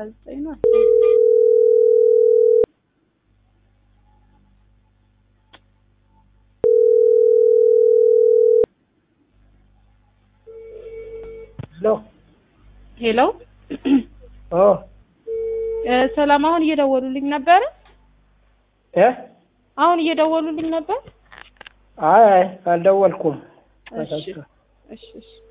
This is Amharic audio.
19 ነው ሄሎ ሰላም አሁን እየደወሉልኝ ነበር አሁን እየደወሉልኝ ነበር አይ አልደወልኩም እሺ